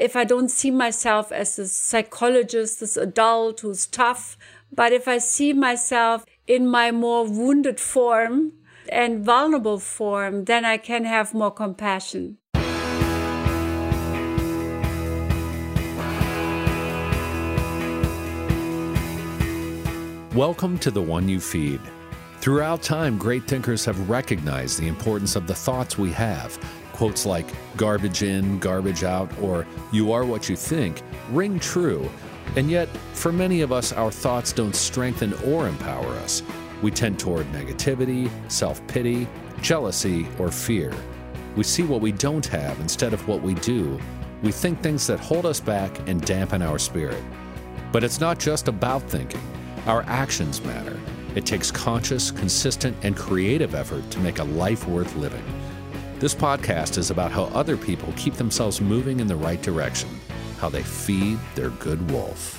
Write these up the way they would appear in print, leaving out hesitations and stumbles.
if I don't see myself as this psychologist, this adult who's tough, but if I see myself in my more wounded form and vulnerable form, then I can have more compassion. Welcome to The One You Feed. Throughout time, great thinkers have recognized the importance of the thoughts we have. Quotes like garbage in, garbage out, or you are what you think ring true. And yet, for many of us, our thoughts don't strengthen or empower us. We tend toward negativity, self-pity, jealousy, or fear. We see what we don't have instead of what we do. We think things that hold us back and dampen our spirit. But it's not just about thinking. Our actions matter. It takes conscious, consistent, and creative effort to make a life worth living. This podcast is about how other people keep themselves moving in the right direction, how they feed their good wolf.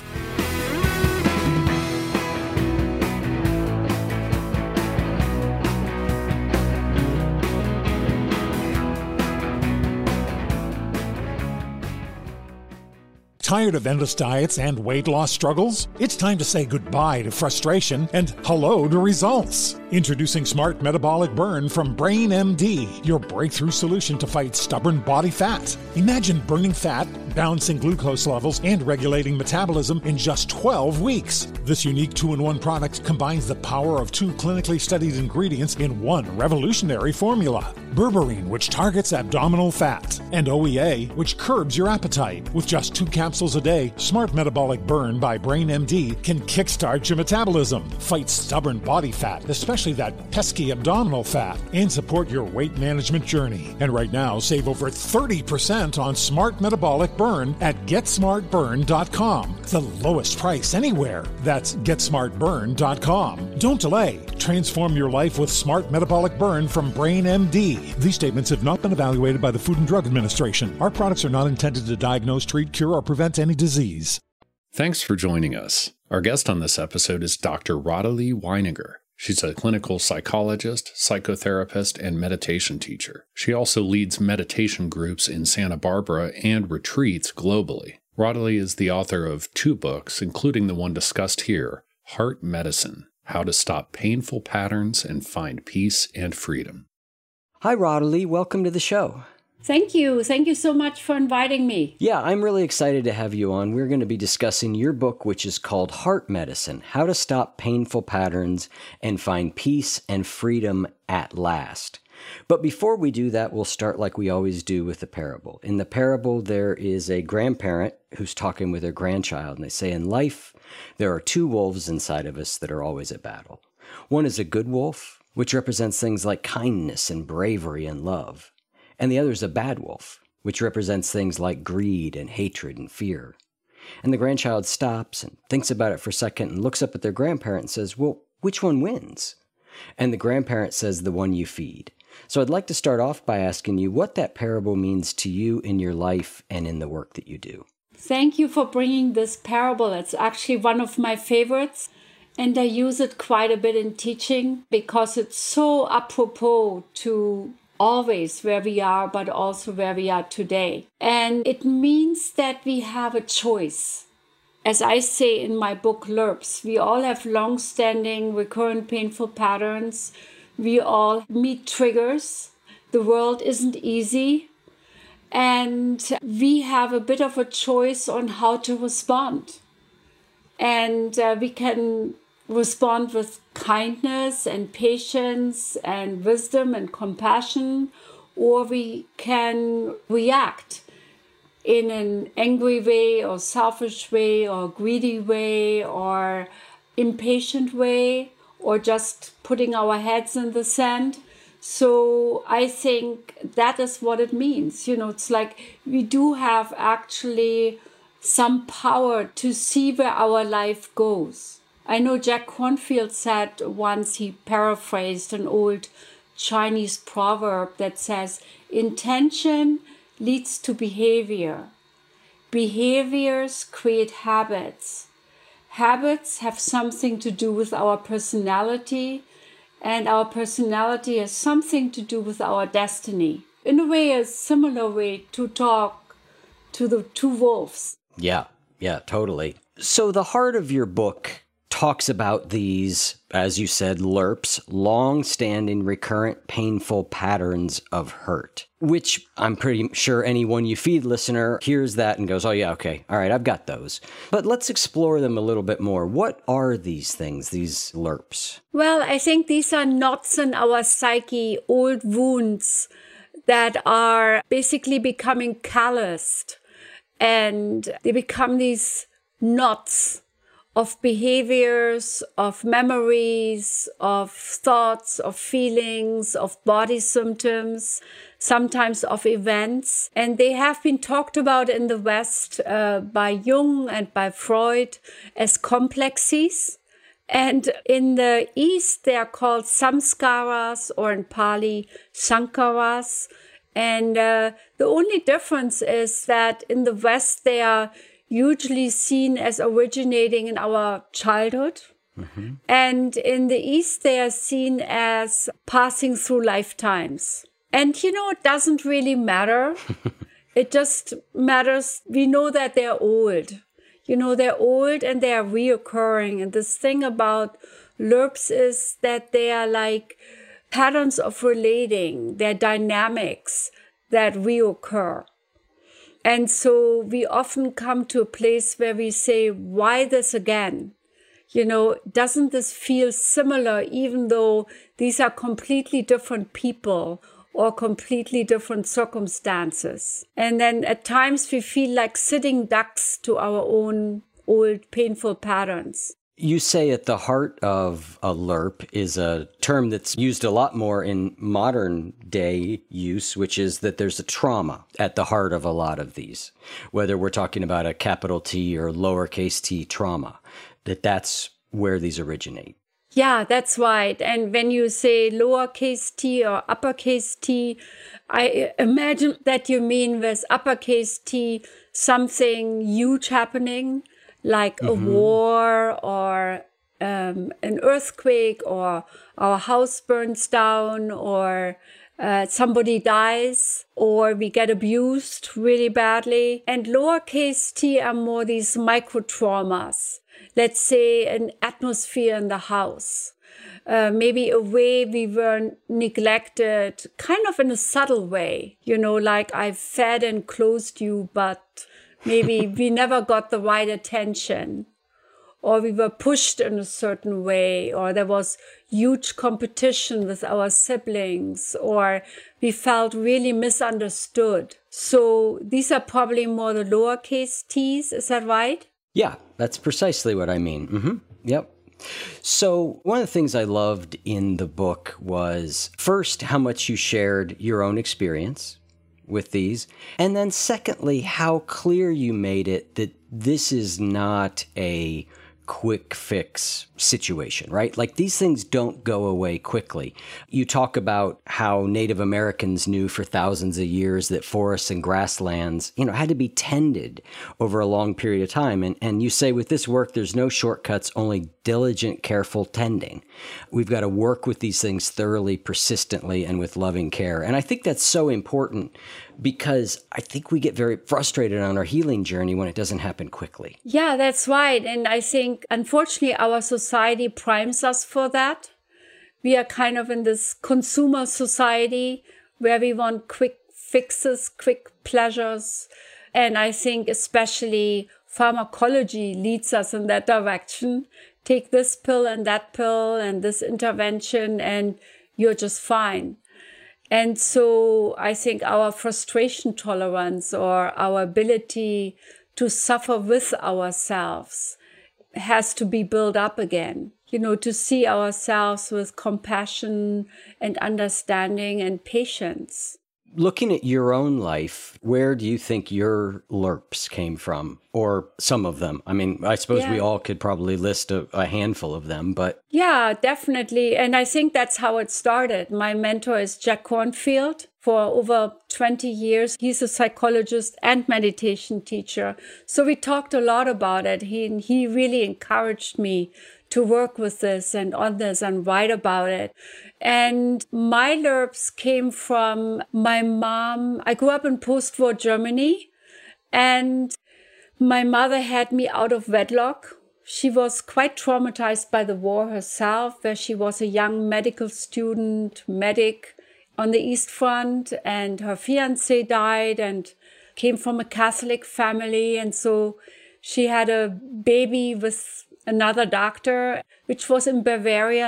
Tired of endless diets and weight loss struggles? It's time to say goodbye to frustration and hello to results. Introducing Smart Metabolic Burn from Brain MD, your breakthrough solution to fight stubborn body fat. Imagine burning fat, balancing glucose levels, and regulating metabolism in just 12 weeks. This unique 2-in-1 product combines the power of 2 clinically studied ingredients in one revolutionary formula. Berberine, which targets abdominal fat, and OEA, which curbs your appetite. With just 2 capsules a day, Smart Metabolic Burn by Brain MD can kickstart your metabolism, fight stubborn body fat, especially that pesky abdominal fat, and support your weight management journey. And right now, save over 30% on Smart Metabolic Burn at GetSmartBurn.com. The lowest price anywhere. That's GetSmartBurn.com. Don't delay. Transform your life with Smart Metabolic Burn from Brain MD. These statements have not been evaluated by the Food and Drug Administration. Our products are not intended to diagnose, treat, cure, or prevent any disease. Thanks for joining us. Our guest on this episode is Dr. Rodalie Weininger. She's a clinical psychologist, psychotherapist, and meditation teacher. She also leads meditation groups in Santa Barbara and retreats globally. Rodalie is the author of 2 books, including the one discussed here, Heart Medicine: How to Stop Painful Patterns and Find Peace and Freedom. Hi, Rodalie. Welcome to the show. Thank you. Thank you so much for inviting me. Yeah, I'm really excited to have you on. We're going to be discussing your book, which is called Heart Medicine: How to Stop Painful Patterns and Find Peace and Freedom at Last. But before we do that, we'll start like we always do with the parable. In the parable, there is a grandparent who's talking with their grandchild, and they say, in life, there are 2 wolves inside of us that are always at battle. One is a good wolf, which represents things like kindness and bravery and love. And the other is a bad wolf, which represents things like greed and hatred and fear. And the grandchild stops and thinks about it for a second and looks up at their grandparent and says, well, which one wins? And the grandparent says, the one you feed. So I'd like to start off by asking you what that parable means to you in your life and in the work that you do. Thank you for bringing this parable. It's actually one of my favorites. And I use it quite a bit in teaching because it's so apropos to always where we are, but also where we are today. And it means that we have a choice. As I say in my book, LURPS, we all have long-standing, recurrent, painful patterns. We all meet triggers. The world isn't easy. And we have a bit of a choice on how to respond. And we can respond with kindness and patience and wisdom and compassion, or we can react in an angry way or selfish way or greedy way or impatient way or just putting our heads in the sand. So I think that is what it means. It's like we do have actually some power to see where our life goes. I know Jack Kornfield said once, he paraphrased an old Chinese proverb that says, intention leads to behavior. Behaviors create habits. Habits have something to do with our personality, and our personality has something to do with our destiny. In a way, a similar way to talk to the two wolves. Yeah, totally. So the heart of your book talks about these, as you said, LURPs, long-standing, recurrent, painful patterns of hurt, which I'm pretty sure anyone you feed listener hears that and goes, oh yeah, okay, all right, I've got those. But let's explore them a little bit more. What are these things, these LURPs? Well, I think these are knots in our psyche, old wounds that are basically becoming calloused, and they become these knots of behaviors, of memories, of thoughts, of feelings, of body symptoms, sometimes of events. And they have been talked about in the West by Jung and by Freud as complexes. And in the East, they are called samskaras, or in Pali, sankaras. And the only difference is that in the West, they are usually seen as originating in our childhood. Mm-hmm. And in the East, they are seen as passing through lifetimes. And, it doesn't really matter. It just matters. We know that they're old. They're old and they are reoccurring. And this thing about LURPs is that they are like patterns of relating. They're dynamics that reoccur. And so we often come to a place where we say, why this again? Doesn't this feel similar, even though these are completely different people or completely different circumstances? And then at times we feel like sitting ducks to our own old painful patterns. You say at the heart of a LURP is a term that's used a lot more in modern day use, which is that there's a trauma at the heart of a lot of these, whether we're talking about a capital T or lowercase t trauma, that's where these originate. Yeah, that's right. And when you say lowercase t or uppercase t, I imagine that you mean with uppercase t something huge happening, like a war or an earthquake, or our house burns down, or somebody dies, or we get abused really badly. And lowercase t are more these micro traumas. Let's say an atmosphere in the house, maybe a way we were neglected, kind of in a subtle way, like I fed and clothed you, but maybe we never got the right attention, or we were pushed in a certain way, or there was huge competition with our siblings, or we felt really misunderstood. So these are probably more the lowercase t's, is that right? Yeah, that's precisely what I mean. Mm-hmm. Yep. So one of the things I loved in the book was, first, how much you shared your own experience with these, and then secondly, how clear you made it that this is not a quick fix situation, right? Like, these things don't go away quickly. You talk about how Native Americans knew for thousands of years that forests and grasslands, had to be tended over a long period of time. And you say with this work, there's no shortcuts, only diligent, careful tending. We've got to work with these things thoroughly, persistently, and with loving care. And I think that's so important, because I think we get very frustrated on our healing journey when it doesn't happen quickly. Yeah, that's right. And I think, unfortunately, our society primes us for that. We are kind of in this consumer society where we want quick fixes, quick pleasures. And I think especially pharmacology leads us in that direction. Take this pill and this intervention, and you're just fine. And so I think our frustration tolerance, or our ability to suffer with ourselves, has to be built up again. To see ourselves with compassion and understanding and patience. Looking at your own life, where do you think your LURPs came from? Or some of them? I mean, I suppose we all could probably list a handful of them, but... Yeah, definitely. And I think that's how it started. My mentor is Jack Kornfield. For over 20 years, he's a psychologist and meditation teacher. So we talked a lot about it. He really encouraged me to work with this and on this and write about it. And my LURPs came from my mom. I grew up in post-war Germany, And my mother had me out of wedlock. She was quite traumatized by the war herself, where she was a young medical student, medic on the East Front, and her fiancé died and came from a Catholic family. And so she had a baby with another doctor, which was in Bavaria,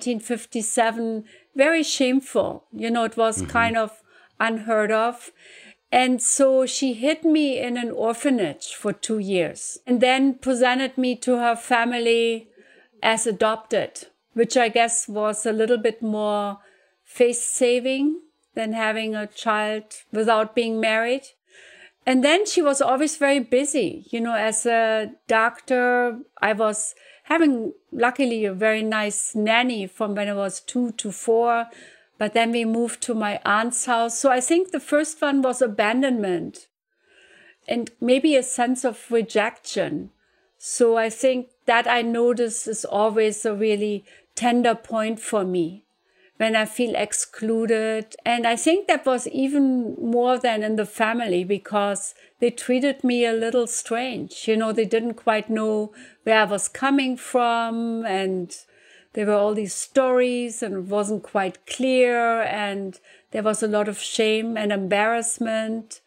1957. Very shameful. It was kind of unheard of. And so she hid me in an orphanage for 2 years and then presented me to her family as adopted, which I guess was a little bit more face-saving than having a child without being married. And then she was always very busy. As a doctor, I was having, luckily, a very nice nanny from when I was 2 to 4. But then we moved to my aunt's house. So I think the first one was abandonment and maybe a sense of rejection. So I think that I notice is always a really tender point for me when I feel excluded. And I think that was even more than in the family because they treated me a little strange. They didn't quite know where I was coming from, and there were all these stories and it wasn't quite clear, and there was a lot of shame and embarrassment.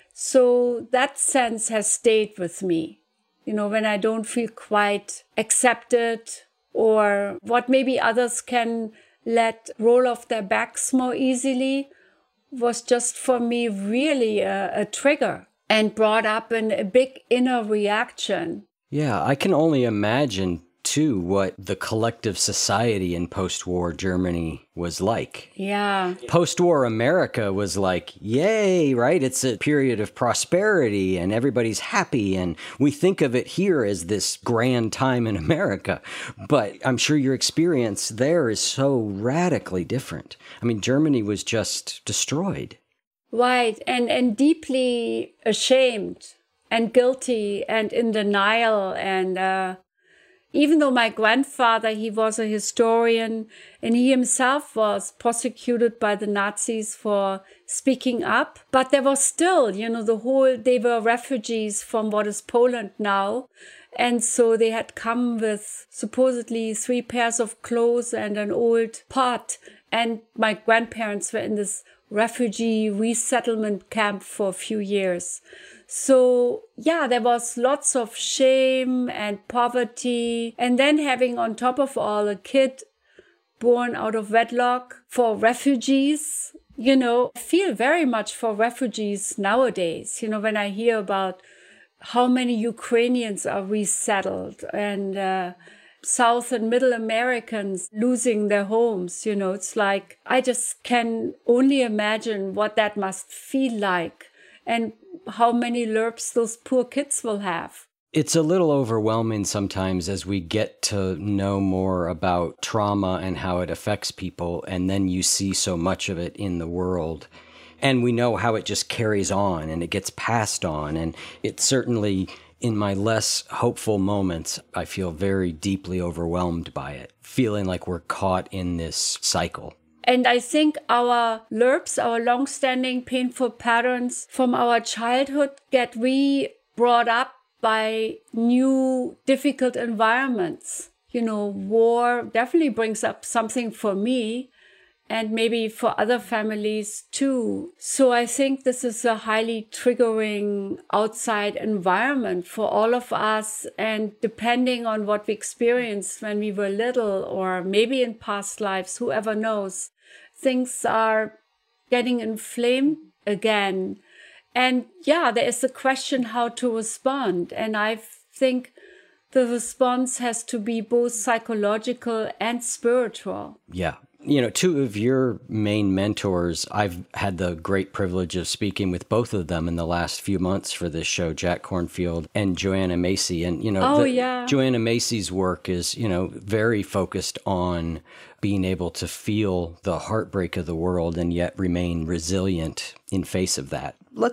So that sense has stayed with me. When I don't feel quite accepted, or what maybe others can let roll off their backs more easily, was just for me really a trigger and brought up a big inner reaction. Yeah, I can only imagine too what the collective society in post-war Germany was like. Yeah. Post-war America was like, yay, right? It's a period of prosperity and everybody's happy. And we think of it here as this grand time in America. But I'm sure your experience there is so radically different. I mean, Germany was just destroyed. Right. And deeply ashamed and guilty and in denial. And even though my grandfather, he was a historian, and he himself was prosecuted by the Nazis for speaking up. But there was still, they were refugees from what is Poland now. And so they had come with supposedly 3 pairs of clothes and an old pot. And my grandparents were in this refugee resettlement camp for a few years. So yeah, there was lots of shame and poverty. And then having on top of all a kid born out of wedlock for refugees, I feel very much for refugees nowadays. When I hear about how many Ukrainians are resettled and South and Middle Americans losing their homes, it's like, I just can only imagine what that must feel like and how many LERPs those poor kids will have. It's a little overwhelming sometimes as we get to know more about trauma and how it affects people, and then you see so much of it in the world. And we know how it just carries on and it gets passed on. And it certainly, in my less hopeful moments, I feel very deeply overwhelmed by it, feeling like we're caught in this cycle. And I think our LERPs, our long-standing painful patterns from our childhood, get brought up by new difficult environments. War definitely brings up something for me, and maybe for other families too. So I think this is a highly triggering outside environment for all of us. And depending on what we experienced when we were little, or maybe in past lives, whoever knows, things are getting inflamed again. And yeah, there is a question how to respond. And I think the response has to be both psychological and spiritual. Yeah. 2 of your main mentors, I've had the great privilege of speaking with both of them in the last few months for this show, Jack Kornfield and Joanna Macy. And, Joanna Macy's work is, very focused on being able to feel the heartbreak of the world and yet remain resilient in face of that. Let's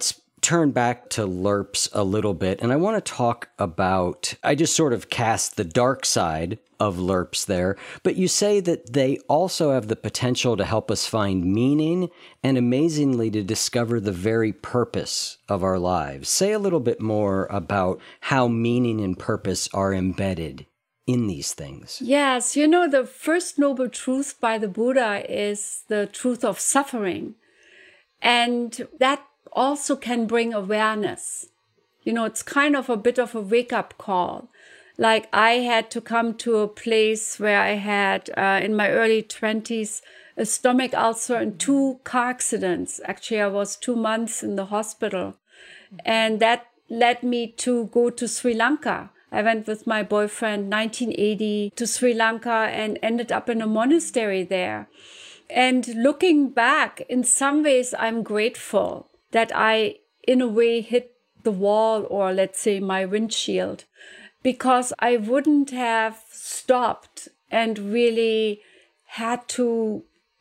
turn back to LURPS a little bit, and I want to talk about, I just sort of cast the dark side of LURPS there, but you say that they also have the potential to help us find meaning and amazingly to discover the very purpose of our lives. Say a little bit more about how meaning and purpose are embedded in these things. Yes, the first noble truth by the Buddha is the truth of suffering. And that also can bring awareness. It's kind of a bit of a wake-up call. Like I had to come to a place where I had, in my early 20s, a stomach ulcer and 2 car accidents. Actually, I was 2 months in the hospital. And that led me to go to Sri Lanka. I went with my boyfriend 1980 to Sri Lanka and ended up in a monastery there. And looking back, in some ways, I'm grateful that I, in a way, hit the wall or let's say my windshield, because I wouldn't have stopped and really had to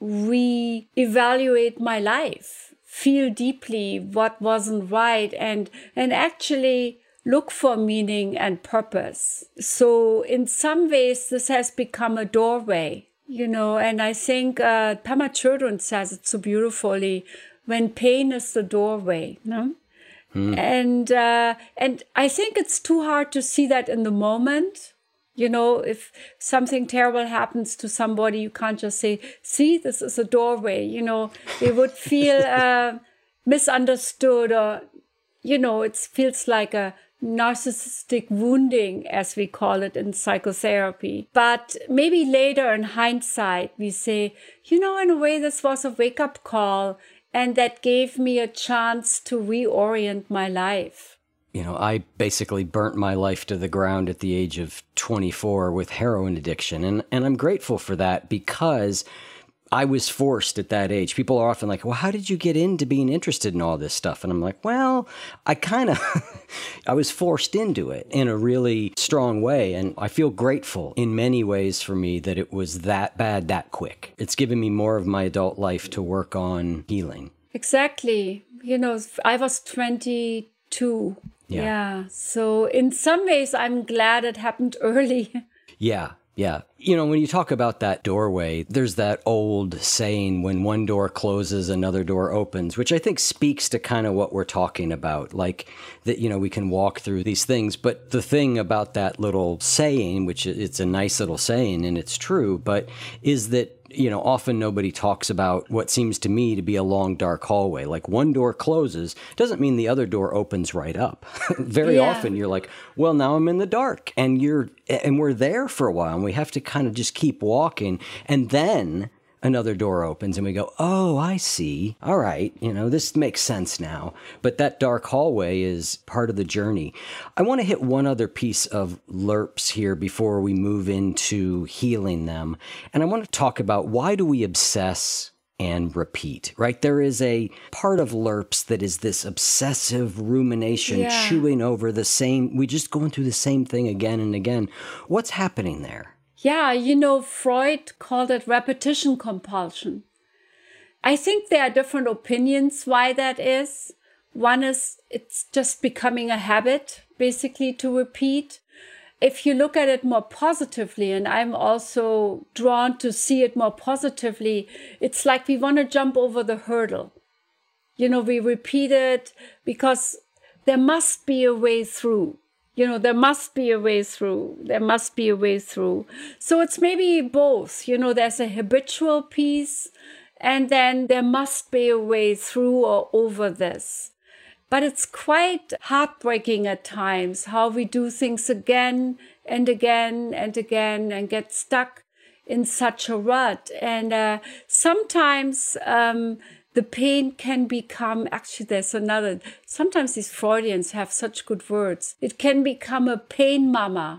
re-evaluate my life, feel deeply what wasn't right, and actually look for meaning and purpose. So in some ways, this has become a doorway, and I think Pema Chodron says it so beautifully, when pain is the doorway, no? And I think it's too hard to see that in the moment. If something terrible happens to somebody, you can't just say, see, this is a doorway. They would feel misunderstood, or, it feels like a narcissistic wounding, as we call it in psychotherapy. But maybe later in hindsight, we say, in a way, this was a wake-up call. And that gave me a chance to reorient my life. I basically burnt my life to the ground at the age of 24 with heroin addiction. And I'm grateful for that because I was forced at that age. People are often like, well, how did you get into being interested in all this stuff? And I'm like, well, I was forced into it in a really strong way. And I feel grateful in many ways for me that it was that bad, that quick. It's given me more of my adult life to work on healing. Exactly. I was 22. Yeah. So in some ways, I'm glad it happened early. Yeah. When you talk about that doorway, there's that old saying, when one door closes, another door opens, which I think speaks to kind of what we're talking about, like that, we can walk through these things. But the thing about that little saying, which it's a nice little saying and it's true, but is that, often nobody talks about what seems to me to be a long, dark hallway. Like one door closes doesn't mean the other door opens right up. Very often you're like, well, now I'm in the dark, and we're there for a while, and we have to kind of just keep walking. And then another door opens and we go, oh, I see. All right. This makes sense now. But that dark hallway is part of the journey. I want to hit one other piece of LURPS here before we move into healing them. And I want to talk about, why do we obsess and repeat, right? There is a part of LURPS that is this obsessive rumination, chewing over we just going through the same thing again and again. What's happening there? Yeah, Freud called it repetition compulsion. I think there are different opinions why that is. One is it's just becoming a habit, basically, to repeat. If you look at it more positively, and I'm also drawn to see it more positively, it's like we want to jump over the hurdle. We repeat it because there must be a way through. There must be a way through. There must be a way through. So it's maybe both. There's a habitual piece, and then there must be a way through or over this. But it's quite heartbreaking at times how we do things again and again and again and get stuck in such a rut. And sometimes the pain can become, actually sometimes these Freudians have such good words. It can become a pain mama.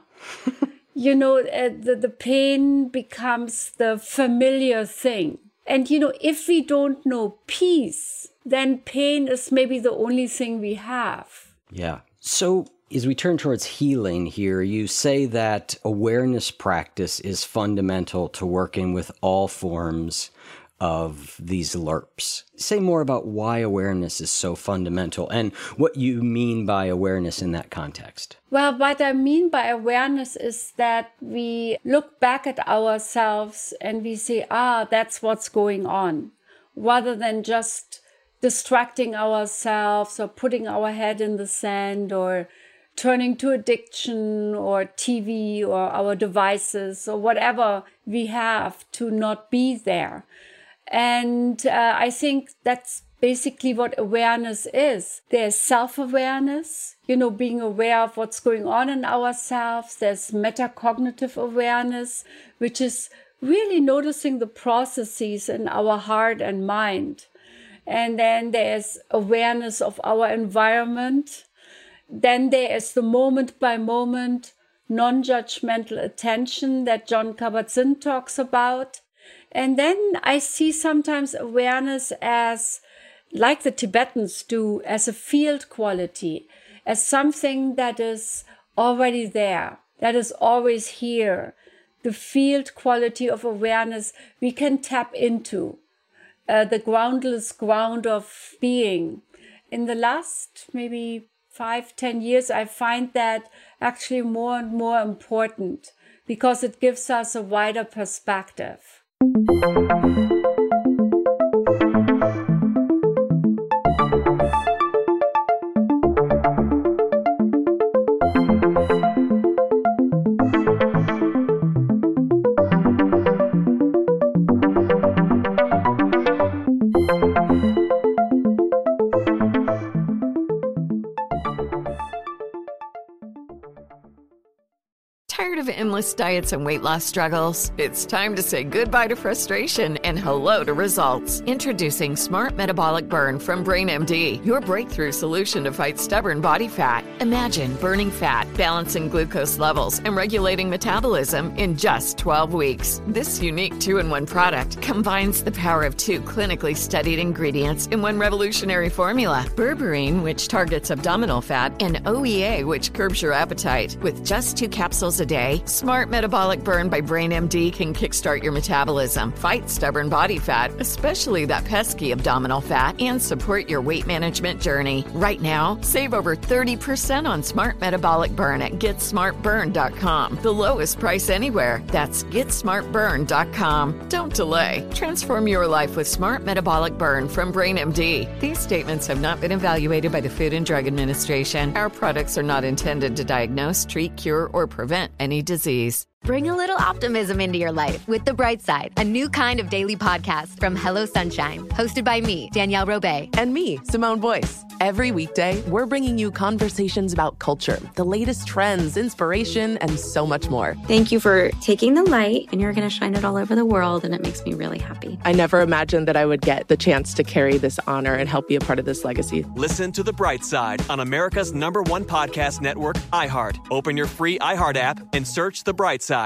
The pain becomes the familiar thing. And, if we don't know peace, then pain is maybe the only thing we have. Yeah. So as we turn towards healing here, you say that awareness practice is fundamental to working with all forms of these LERPs. Say more about why awareness is so fundamental and what you mean by awareness in that context. Well, what I mean by awareness is that we look back at ourselves and we say, that's what's going on, rather than just distracting ourselves or putting our head in the sand or turning to addiction or TV or our devices or whatever we have to not be there. And I think that's basically what awareness is. There's self-awareness, being aware of what's going on in ourselves. There's metacognitive awareness, which is really noticing the processes in our heart and mind. And then there's awareness of our environment. Then there is the moment by moment, non-judgmental attention that Jon Kabat-Zinn talks about. And then I see sometimes awareness as, like the Tibetans do, as a field quality, as something that is already there, that is always here. The field quality of awareness we can tap into, the groundless ground of being. In the last maybe 5-10 years, I find that actually more and more important because it gives us a wider perspective. Tired of endless diets and weight loss struggles? It's time to say goodbye to frustration and hello to results. Introducing Smart Metabolic Burn from BrainMD, your breakthrough solution to fight stubborn body fat. Imagine burning fat, balancing glucose levels, and regulating metabolism in just 12 weeks. This unique 2-in-1 product combines the power of 2 clinically studied ingredients in one revolutionary formula. Berberine, which targets abdominal fat, and OEA, which curbs your appetite. With just 2 capsules a day, Smart Metabolic Burn by BrainMD can kickstart your metabolism, fight stubborn body fat, especially that pesky abdominal fat, and support your weight management journey. Right now, save over 30% on Smart Metabolic Burn at GetSmartBurn.com. The lowest price anywhere. That's GetSmartBurn.com. Don't delay. Transform your life with Smart Metabolic Burn from BrainMD. These statements have not been evaluated by the Food and Drug Administration. Our products are not intended to diagnose, treat, cure, or prevent any disease. Bring a little optimism into your life with The Bright Side, a new kind of daily podcast from Hello Sunshine, hosted by me, Danielle Robay. And me, Simone Boyce. Every weekday, we're bringing you conversations about culture, the latest trends, inspiration, and so much more. Thank you for taking the light, and you're going to shine it all over the world, and it makes me really happy. I never imagined that I would get the chance to carry this honor and help be a part of this legacy. Listen to The Bright Side on America's #1 podcast network, iHeart. Open your free iHeart app and search The Bright Side.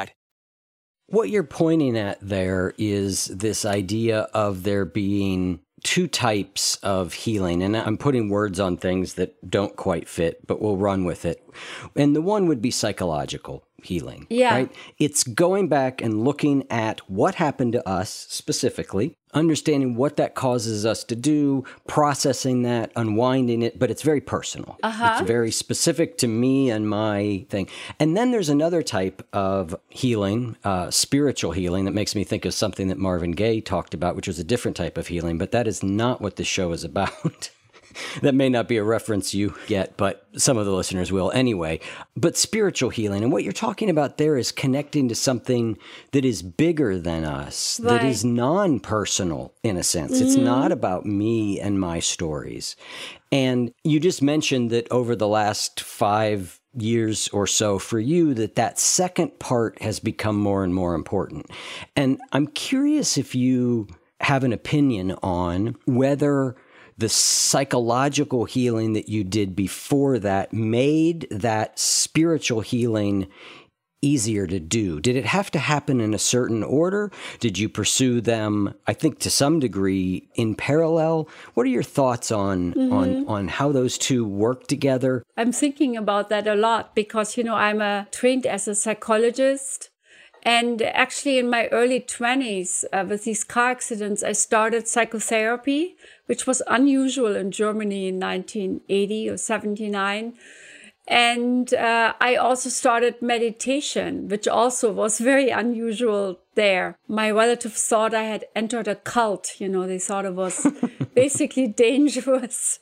What you're pointing at there is this idea of there being 2 types of healing. And I'm putting words on things that don't quite fit, but we'll run with it. And the one would be psychological healing. Yeah. Right? It's going back and looking at what happened to us specifically, understanding what that causes us to do, processing that, unwinding it, but it's very personal. It's very specific to me and my thing. And then there's another type of healing, spiritual healing, that makes me think of something that Marvin Gaye talked about, which was a different type of healing, but that is not what this show is about. That may not be a reference you get, but some of the listeners will anyway. But spiritual healing, and what you're talking about there is connecting to something that is bigger than us, that is non-personal in a sense. Mm-hmm. It's not about me and my stories. And you just mentioned that over the last 5 years or so for you, that second part has become more and more important. And I'm curious if you have an opinion on whether the psychological healing that you did before that made that spiritual healing easier to do. Did it have to happen in a certain order? Did you pursue them, I think to some degree, in parallel? What are your thoughts on how those 2 work together? I'm thinking about that a lot because, I'm trained as a psychologist. And actually in my early 20s, with these car accidents, I started psychotherapy, which was unusual in Germany in 1980 or 79. And I also started meditation, which also was very unusual there. My relatives thought I had entered a cult. They thought it was basically dangerous.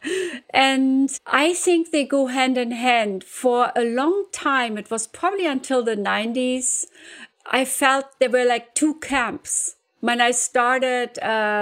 And I think they go hand in hand. For a long time, it was probably until the 90s, I felt there were like two camps. When I started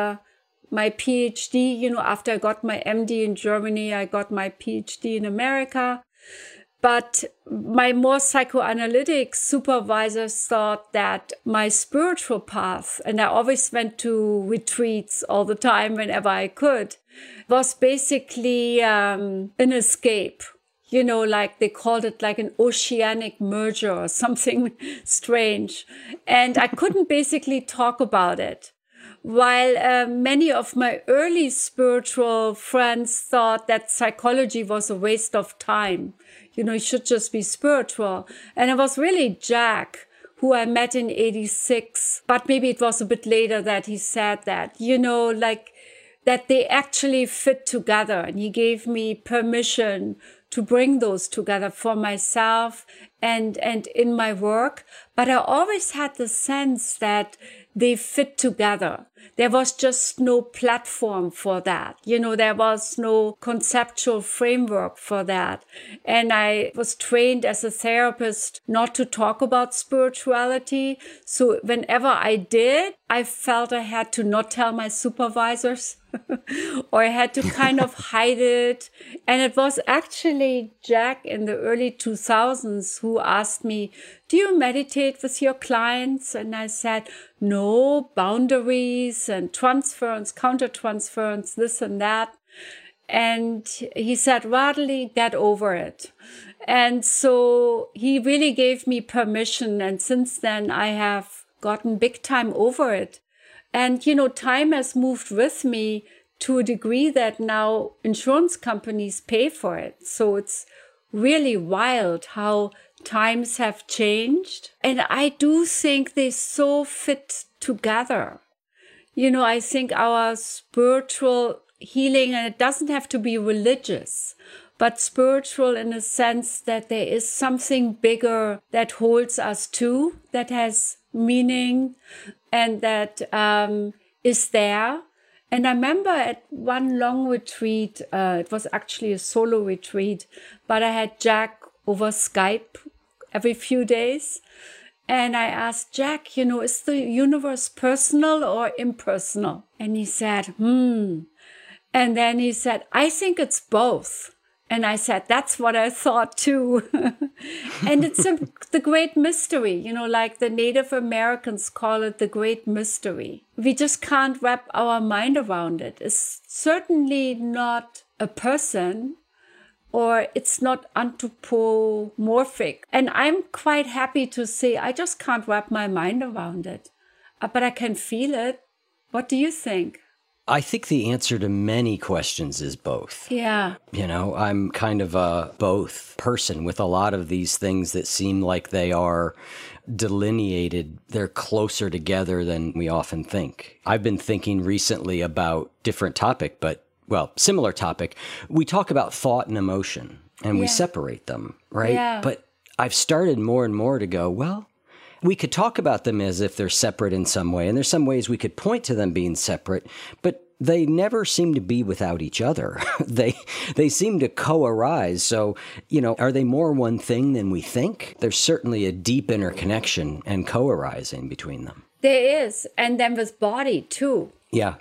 my PhD, after I got my MD in Germany, I got my PhD in America. But my more psychoanalytic supervisors thought that my spiritual path, and I always went to retreats all the time whenever I could, was basically an escape. Like they called it like an oceanic merger or something strange. And I couldn't basically talk about it. While many of my early spiritual friends thought that psychology was a waste of time. You should just be spiritual. And it was really Jack, who I met in 86, but maybe it was a bit later that he said that, like that they actually fit together. And he gave me permission to bring those together for myself and in my work. But I always had the sense that they fit together. There was just no platform for that. There was no conceptual framework for that. And I was trained as a therapist not to talk about spirituality. So whenever I did, I felt I had to not tell my supervisors or I had to kind of hide it. And it was actually Jack in the early 2000s who asked me, do you meditate with your clients? And I said, no, boundaries and transference, countertransference, this and that. And he said, Radley, get over it. And so he really gave me permission. And since then, I have gotten big time over it. And, time has moved with me to a degree that now insurance companies pay for it. So it's really wild how times have changed. And I do think they so fit together. I think our spiritual healing, and it doesn't have to be religious, but spiritual in a sense that there is something bigger that holds us too, that has meaning and that is there. And I remember at one long retreat, it was actually a solo retreat, but I had Jack over Skype every few days. And I asked Jack, is the universe personal or impersonal? And he said, And then he said, I think it's both. And I said, that's what I thought too. And it's the great mystery, like the Native Americans call it the great mystery. We just can't wrap our mind around it. It's certainly not a person, or it's not anthropomorphic. And I'm quite happy to say I just can't wrap my mind around it, but I can feel it. What do you think? I think the answer to many questions is both. Yeah. I'm kind of a both person with a lot of these things that seem like they are delineated. They're closer together than we often think. I've been thinking recently about different topic, but similar topic. We talk about thought and emotion and we separate them, right? Yeah. But I've started more and more to go, we could talk about them as if they're separate in some way. And there's some ways we could point to them being separate, but they never seem to be without each other. They seem to co-arise. So, are they more one thing than we think? There's certainly a deep interconnection and co-arising between them. There is. And then with body too. Yeah.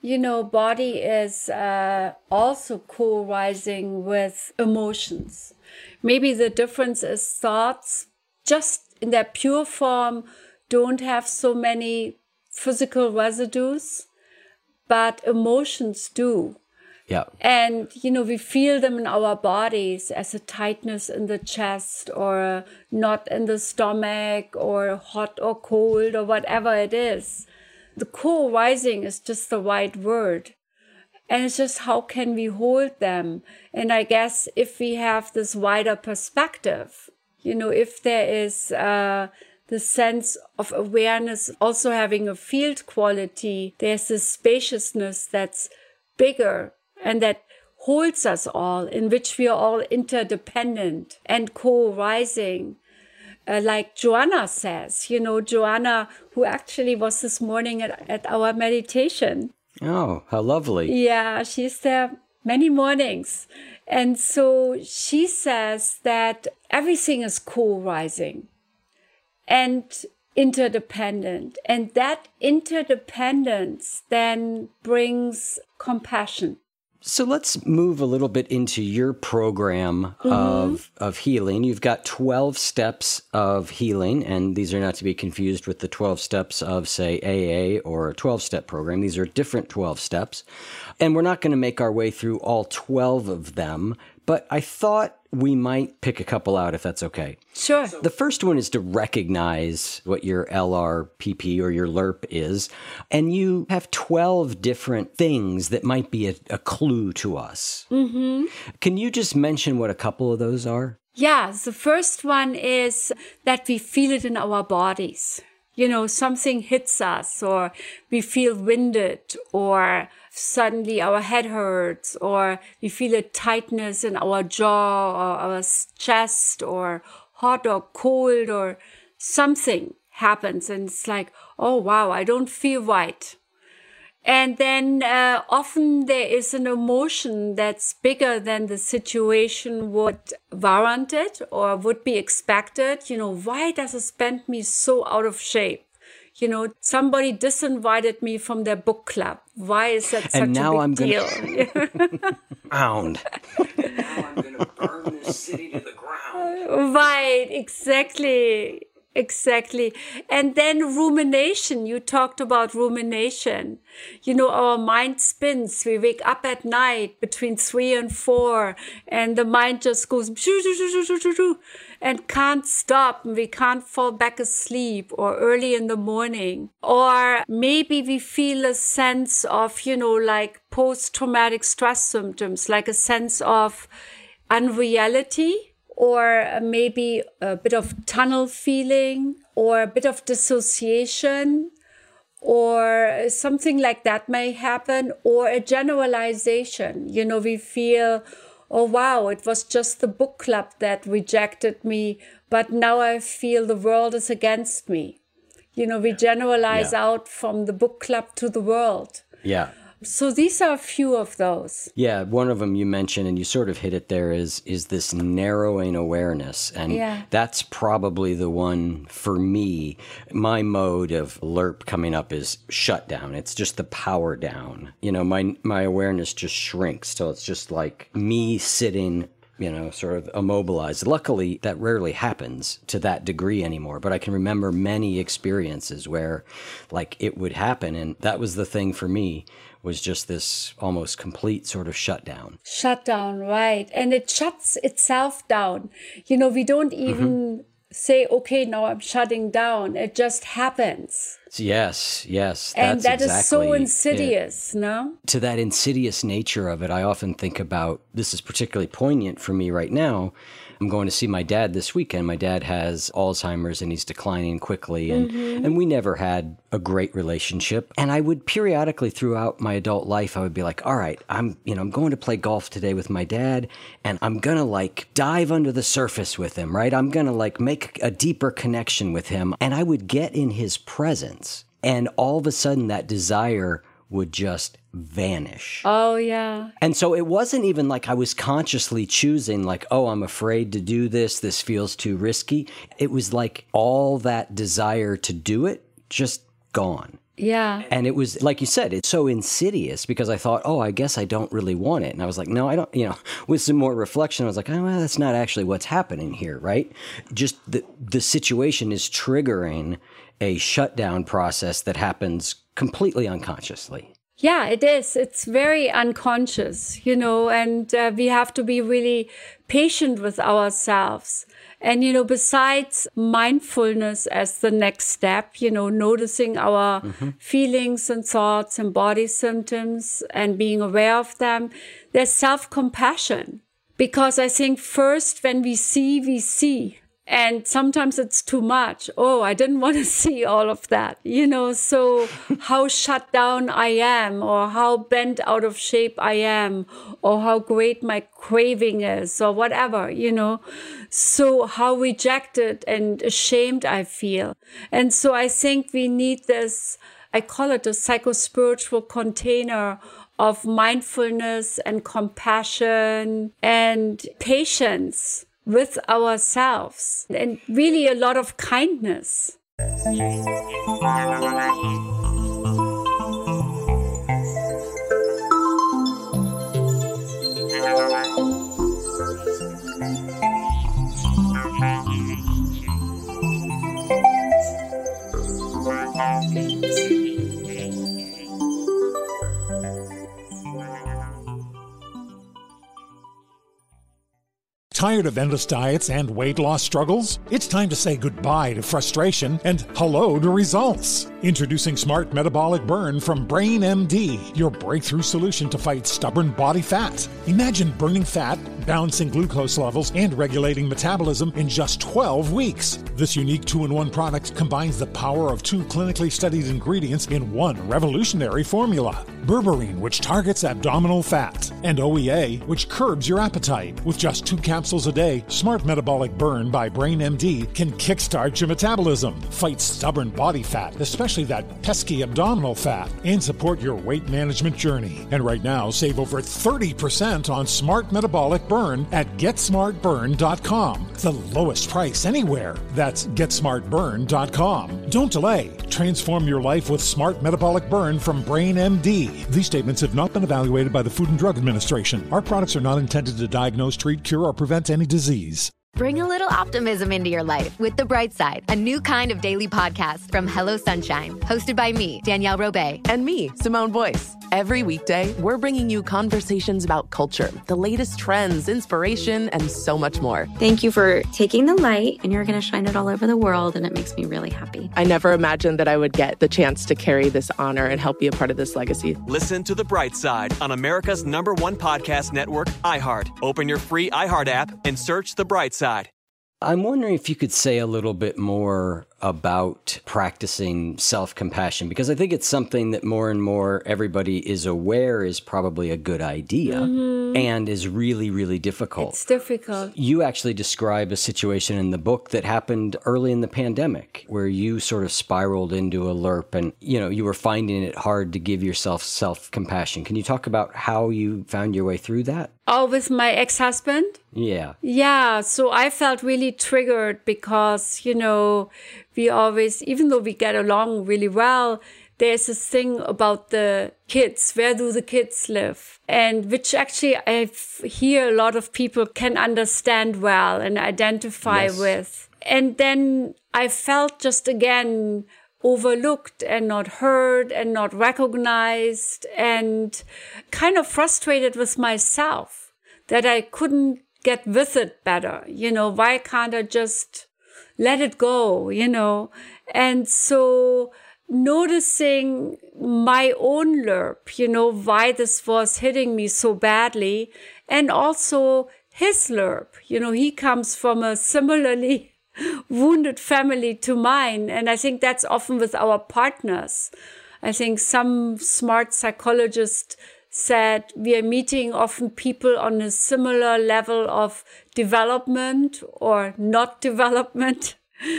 Body is also co-arising with emotions. Maybe the difference is thoughts, just in their pure form, don't have so many physical residues, but emotions do. Yeah. And, we feel them in our bodies as a tightness in the chest or a knot in the stomach or hot or cold or whatever it is. The co-arising is just the right word. And it's just how can we hold them? And I guess if we have this wider perspective, if there is the sense of awareness also having a field quality. There's this spaciousness that's bigger and that holds us all, in which we are all interdependent and co-rising. Like Joanna says, Joanna, who actually was this morning at our meditation. Oh, how lovely. Yeah, she's there many mornings. And so she says that everything is co-rising and interdependent. And that interdependence then brings compassion. So let's move a little bit into your program of healing. You've got 12 steps of healing, and these are not to be confused with the 12 steps of, say, AA or a 12-step program. These are different 12 steps. And we're not going to make our way through all 12 of them, but I thought we might pick a couple out if that's okay. Sure. The first one is to recognize what your LRPP or your LRP is. And you have 12 different things that might be a clue to us. Mm-hmm. Can you just mention what a couple of those are? Yeah, the first one is that we feel it in our bodies. Something hits us, or we feel winded, or suddenly our head hurts, or we feel a tightness in our jaw or our chest, or hot or cold, or something happens. And it's like, oh, wow, I don't feel right. And then often there is an emotion that's bigger than the situation would warrant it or would be expected. Why does it spend me so out of shape? Somebody disinvited me from their book club. Why is that such a big deal? Pound. And now I'm going to burn this city to the ground. Right, exactly. And then rumination. You talked about rumination. Our mind spins. We wake up at night between 3 and 4, and the mind just goes and can't stop. We can't fall back asleep or early in the morning. Or maybe we feel a sense of, like post-traumatic stress symptoms, like a sense of unreality, or maybe a bit of tunnel feeling, or a bit of dissociation, or something like that may happen, or a generalization. We feel, oh, wow, it was just the book club that rejected me, but now I feel the world is against me. We generalize out from the book club to the world. Yeah. So these are a few of those. Yeah, one of them you mentioned, and you sort of hit it there, is this narrowing awareness. And that's probably the one for me. My mode of LRP coming up is shutdown. It's just the power down. My awareness just shrinks till it's just like me sitting, sort of immobilized. Luckily, that rarely happens to that degree anymore. But I can remember many experiences where, like, it would happen. And that was the thing for me, was just this almost complete sort of shutdown. Shutdown, right. And it shuts itself down. We don't even say, okay, now I'm shutting down. It just happens. Yes. And that is so insidious, no? To that insidious nature of it, I often think about, this is particularly poignant for me right now. I'm going to see my dad this weekend. My dad has Alzheimer's and he's declining quickly. And we never had a great relationship. And I would periodically throughout my adult life, I would be like, all right, I'm going to play golf today with my dad, and I'm going to dive under the surface with him, right? I'm going to make a deeper connection with him. And I would get in his presence, and all of a sudden that desire would just vanish. Oh, yeah. And so it wasn't even like I was consciously choosing, oh, I'm afraid to do this. This feels too risky. It was like all that desire to do it just gone. Yeah. And it was, like you said, it's so insidious, because I thought, oh, I guess I don't really want it. And I was like, no, I don't, with some more reflection, I was like, oh, well, that's not actually what's happening here, right? Just the situation is triggering a shutdown process that happens completely unconsciously. Yeah, it is. It's very unconscious, and we have to be really patient with ourselves. And, besides mindfulness as the next step, noticing our feelings and thoughts and body symptoms and being aware of them, there's self-compassion. Because I think first when we see, And sometimes it's too much. Oh, I didn't want to see all of that, so how shut down I am, or how bent out of shape I am, or how great my craving is, or whatever, so how rejected and ashamed I feel. And so I think we need this, I call it a psychospiritual container of mindfulness and compassion and patience with ourselves, and really a lot of kindness. Tired of endless diets and weight loss struggles? It's time to say goodbye to frustration and hello to results. Introducing Smart Metabolic Burn from Brain MD, your breakthrough solution to fight stubborn body fat. Imagine burning fat, balancing glucose levels, and regulating metabolism in just 12 weeks. This unique 2-in-1 product combines the power of 2 clinically studied ingredients in one revolutionary formula. Berberine, which targets abdominal fat, and OEA, which curbs your appetite. With just 2 capsules a day, Smart Metabolic Burn by Brain MD can kickstart your metabolism, fight stubborn body fat, especially that pesky abdominal fat, and support your weight management journey. And right now, save over 30% on Smart Metabolic Burn at GetSmartBurn.com. The lowest price anywhere. That's GetSmartBurn.com. Don't delay. Transform your life with Smart Metabolic Burn from Brain MD. These statements have not been evaluated by the Food and Drug Administration. Our products are not intended to diagnose, treat, cure, or prevent any disease. Bring a little optimism into your life with The Bright Side, a new kind of daily podcast from Hello Sunshine, hosted by me, Danielle Robay. And me, Simone Boyce. Every weekday, we're bringing you conversations about culture, the latest trends, inspiration, and so much more. Thank you for taking the light, and you're going to shine it all over the world, and it makes me really happy. I never imagined that I would get the chance to carry this honor and help be a part of this legacy. Listen to The Bright Side on America's #1 podcast network, iHeart. Open your free iHeart app and search The Bright Side. I'm wondering if you could say a little bit more about practicing self-compassion, because I think it's something that more and more everybody is aware is probably a good idea and is really, really difficult. It's difficult. You actually describe a situation in the book that happened early in the pandemic where you sort of spiraled into a LERP and, you were finding it hard to give yourself self-compassion. Can you talk about how you found your way through that? Oh, with my ex-husband? Yeah. Yeah, so I felt really triggered because, we always, even though we get along really well, there's this thing about the kids. Where do the kids live? And which actually I hear a lot of people can understand well and identify with. And then I felt just again overlooked and not heard and not recognized and kind of frustrated with myself that I couldn't get with it better. Why can't I just let it go, And so noticing my own LERP, why this was hitting me so badly, and also his LERP. He comes from a similarly wounded family to mine. And I think that's often with our partners. I think some smart psychologist said we are meeting often people on a similar level of development or not development.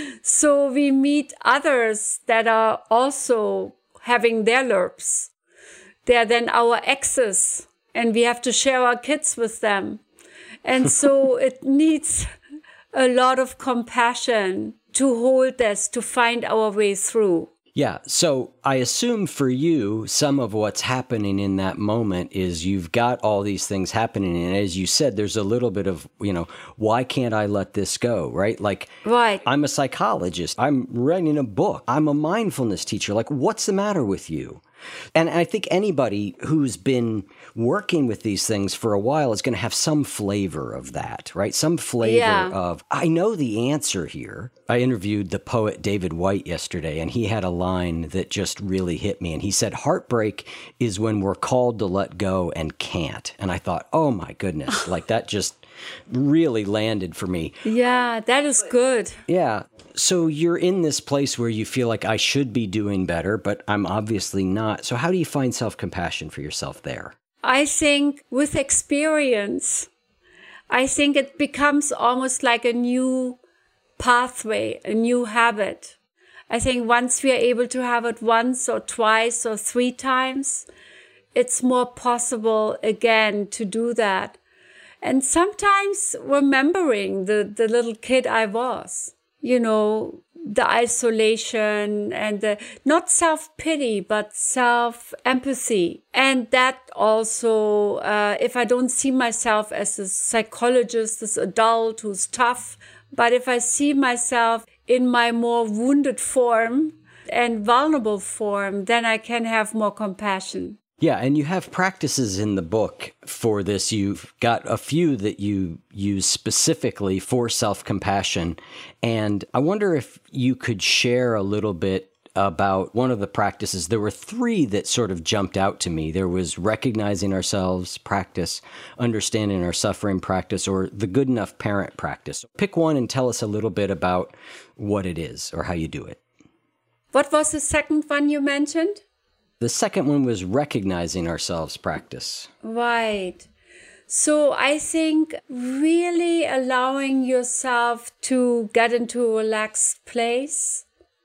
So we meet others that are also having their LERPs. They're then our exes, and we have to share our kids with them. And so it needs a lot of compassion to hold this, to find our way through. Yeah. So I assume for you, some of what's happening in that moment is you've got all these things happening. And as you said, there's a little bit of, why can't I let this go? Right. Right. I'm a psychologist. I'm writing a book. I'm a mindfulness teacher. What's the matter with you? And I think anybody who's been working with these things for a while is going to have some flavor of that, right? Some flavor of, I know the answer here. I interviewed the poet David Whyte yesterday, and he had a line that just really hit me. And he said, heartbreak is when we're called to let go and can't. And I thought, oh my goodness, that just really landed for me. Yeah, that is good. Yeah. So you're in this place where you feel like I should be doing better, but I'm obviously not. So how do you find self-compassion for yourself there? I think with experience, I think it becomes almost like a new pathway, a new habit. I think once we are able to have it once or twice or 3 times, it's more possible again to do that. And sometimes remembering the little kid I was, the isolation and the not self-pity, but self-empathy. And that also, if I don't see myself as a psychologist, this adult who's tough, but if I see myself in my more wounded form and vulnerable form, then I can have more compassion. Yeah, and you have practices in the book for this. You've got a few that you use specifically for self-compassion. And I wonder if you could share a little bit about one of the practices. There were 3 that sort of jumped out to me. There was recognizing ourselves practice, understanding our suffering practice, or the good enough parent practice. Pick one and tell us a little bit about what it is or how you do it. What was the second one you mentioned? The second one was recognizing ourselves practice. Right. So I think really allowing yourself to get into a relaxed place,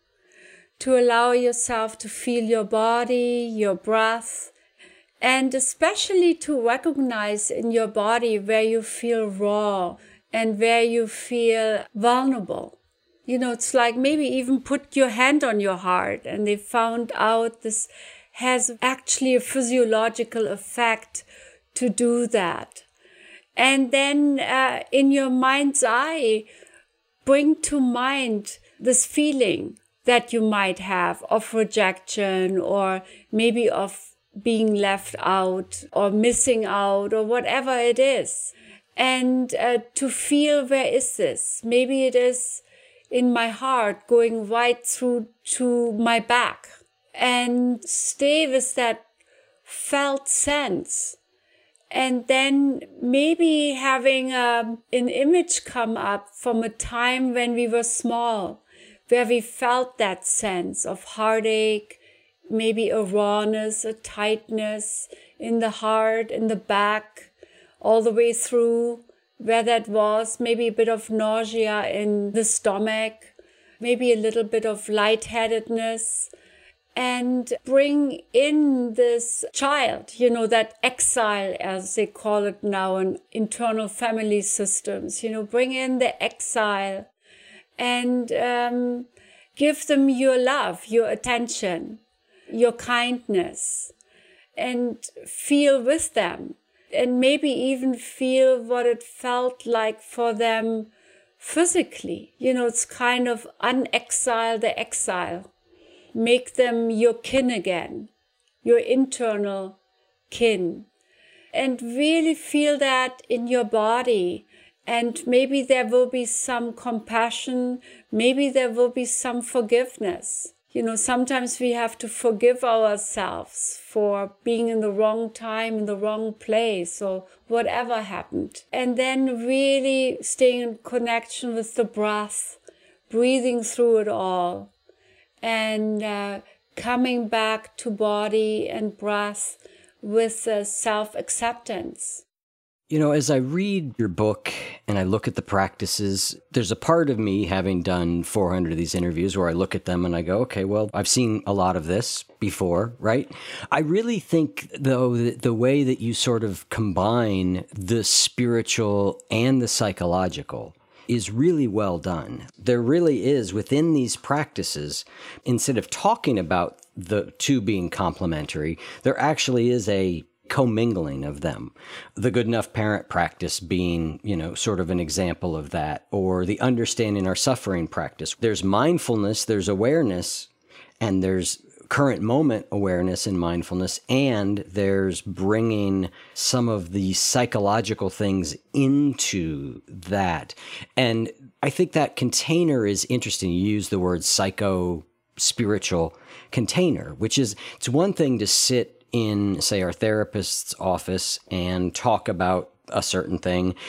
to allow yourself to feel your body, your breath, and especially to recognize in your body where you feel raw and where you feel vulnerable. It's like maybe even put your hand on your heart, and they found out this has actually a physiological effect to do that. And then in your mind's eye, bring to mind this feeling that you might have of rejection, or maybe of being left out or missing out or whatever it is. And to feel, where is this? Maybe it is in my heart going right through to my back. And stay with that felt sense. And then maybe having an image come up from a time when we were small, where we felt that sense of heartache, maybe a rawness, a tightness in the heart, in the back, all the way through, where that was, maybe a bit of nausea in the stomach, maybe a little bit of lightheadedness. And bring in this child, that exile, as they call it now in internal family systems, bring in the exile and give them your love, your attention, your kindness, and feel with them. And maybe even feel what it felt like for them physically. It's kind of unexile the exile. Make them your kin again, your internal kin, and really feel that in your body. And maybe there will be some compassion, maybe there will be some forgiveness. Sometimes we have to forgive ourselves for being in the wrong time, in the wrong place, or whatever happened. And then really staying in connection with the breath, breathing through it all. And coming back to body and breath with self-acceptance. As I read your book and I look at the practices, there's a part of me, having done 400 of these interviews, where I look at them and I go, okay, well, I've seen a lot of this before, right? I really think, though, that the way that you sort of combine the spiritual and the psychological is really well done. There really is, within these practices, instead of talking about the 2 being complementary, there actually is a commingling of them. The good enough parent practice being, sort of an example of that, or the understanding our suffering practice. There's mindfulness, there's awareness, and there's current moment awareness and mindfulness, and there's bringing some of the psychological things into that. And I think that container is interesting. You use the word psycho-spiritual container, which is, it's one thing to sit in, say, our therapist's office and talk about a certain thing.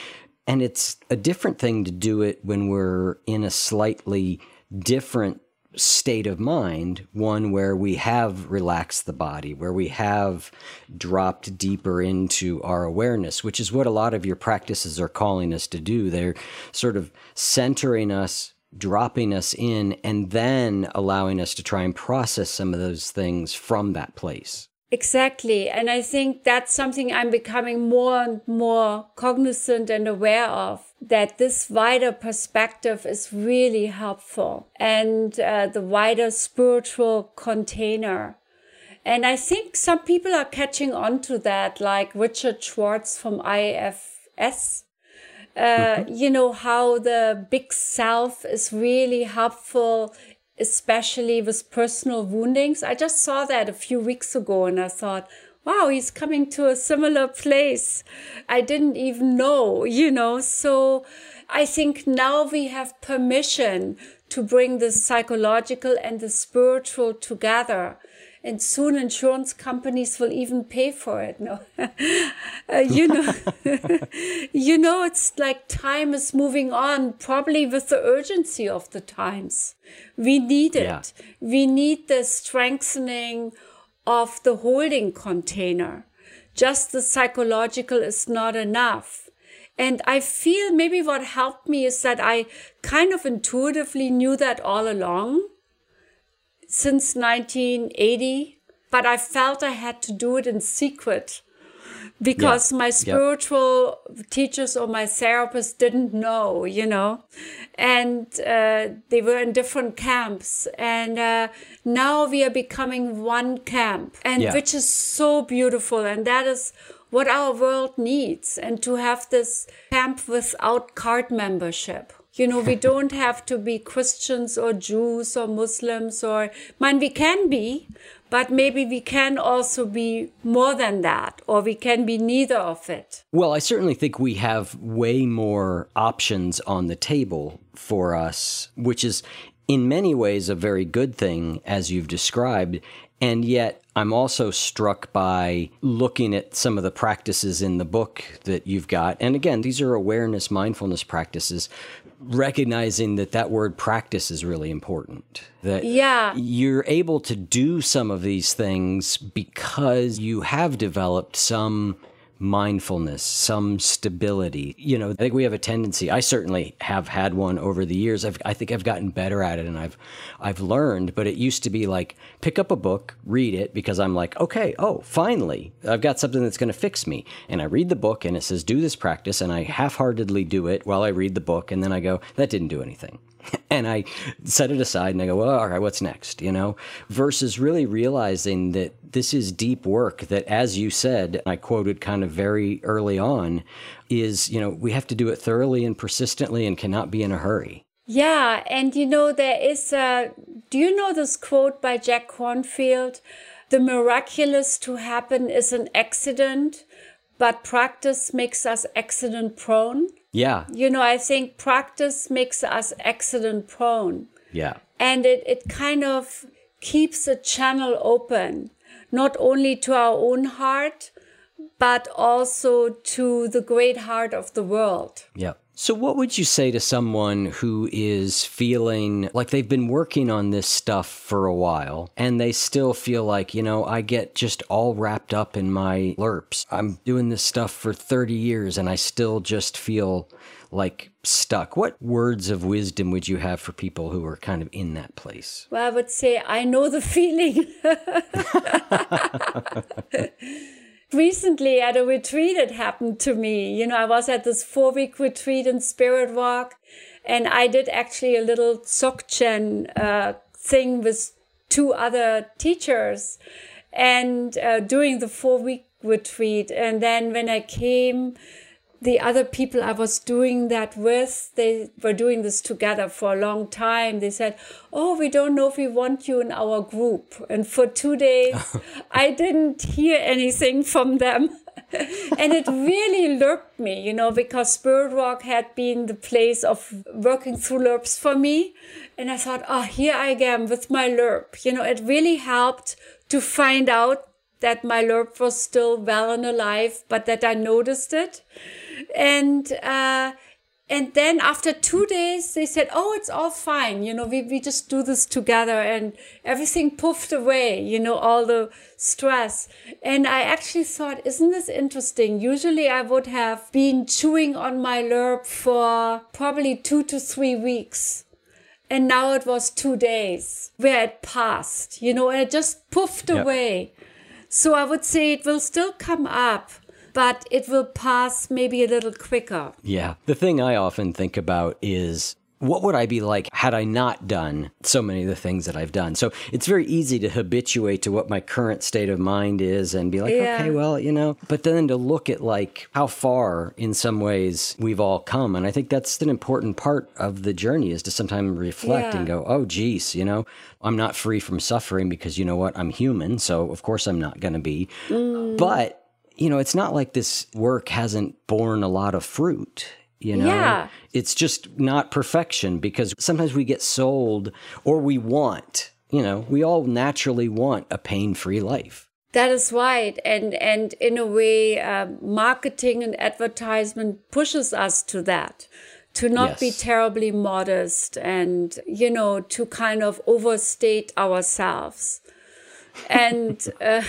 And it's a different thing to do it when we're in a slightly different state of mind, one where we have relaxed the body, where we have dropped deeper into our awareness, which is what a lot of your practices are calling us to do. They're sort of centering us, dropping us in, and then allowing us to try and process some of those things from that place. Exactly. And I think that's something I'm becoming more and more cognizant and aware of, that this wider perspective is really helpful, and the wider spiritual container. And I think some people are catching on to that, like Richard Schwartz from IFS. You know, how the big self is really helpful, especially with personal woundings. I just saw that a few weeks ago and I thought, wow, he's coming to a similar place. I didn't even know, you know. So I think now we have permission to bring the psychological and the spiritual together. And soon insurance companies will even pay for it. No, you know, it's like time is moving on, probably with the urgency of the times. We need it. Yeah. We need the strengthening of the holding container. Just the psychological is not enough. And I feel maybe what helped me is that I kind of intuitively knew that all along, since 1980, but I felt I had to do it in secret because my spiritual teachers or my therapists didn't know, you know, and they were in different camps. And now we are becoming one camp, and which is so beautiful. And that is what our world needs. And to have this camp without card membership. You know, we don't have to be Christians or Jews or Muslims we can be, but maybe we can also be more than that, or we can be neither of it. Well, I certainly think we have way more options on the table for us, which is in many ways a very good thing, as you've described. And yet I'm also struck by looking at some of the practices in the book that you've got. And again, these are awareness, mindfulness practices, recognizing that word practice is really important. That you're able to do some of these things because you have developed some mindfulness, some stability. You know, I think we have a tendency, I certainly have had one over the years. I think I've gotten better at it and I've learned, but it used to be like, pick up a book, read it, because I'm like, okay, finally, I've got something that's going to fix me. And I read the book and it says, do this practice. And I half-heartedly do it while I read the book. And then I go, that didn't do anything. And I set it aside and I go, well, all right, what's next? You know, versus really realizing that this is deep work that, as you said, I quoted kind of very early on, is, you know, we have to do it thoroughly and persistently and cannot be in a hurry. Yeah. And, you know, there is do you know this quote by Jack Kornfield? The miraculous to happen is an accident, but practice makes us accident prone. Yeah. You know, I think practice makes us accident prone. Yeah. And it kind of keeps a channel open, not only to our own heart, but also to the great heart of the world. Yeah. So what would you say to someone who is feeling like they've been working on this stuff for a while and they still feel like, you know, I get just all wrapped up in my LERPs. I'm doing this stuff for 30 years and I still just feel like stuck. What words of wisdom would you have for people who are kind of in that place? Well, I would say, I know the feeling. Recently at a retreat, it happened to me. You know, I was at this 4-week retreat in Spirit Walk, and I did actually a little Dzogchen thing with 2 other teachers, and during the 4-week retreat. And then when I came, the other people I was doing that with, they were doing this together for a long time. They said, oh, we don't know if we want you in our group. And for 2 days, I didn't hear anything from them. And it really LERPed me, you know, because Spirit Walk had been the place of working through LERPs for me. And I thought, oh, here I am with my LERP. You know, it really helped to find out that my lerp was still well and alive, but that I noticed it. And then after 2 days, they said, oh, it's all fine. We just do this together, and everything puffed away, all the stress. And I actually thought, isn't this interesting? Usually I would have been chewing on my lerp for probably 2 to 3 weeks. And now it was 2 days where it passed, and it just puffed away. So I would say it will still come up, but it will pass maybe a little quicker. Yeah. The thing I often think about is, what would I be like had I not done so many of the things that I've done? So it's very easy to habituate to what my current state of mind is and be like, okay, well, but then to look at like how far in some ways we've all come. And I think that's an important part of the journey, is to sometimes reflect and go, oh, geez, I'm not free from suffering because you know what? I'm human. So of course I'm not going to be. But it's not like this work hasn't borne a lot of fruit. It's just not perfection, because sometimes we get sold, or we want, we all naturally want a pain-free life. That is right. And in a way, marketing and advertisement pushes us to that, to not be terribly modest and, to kind of overstate ourselves. And,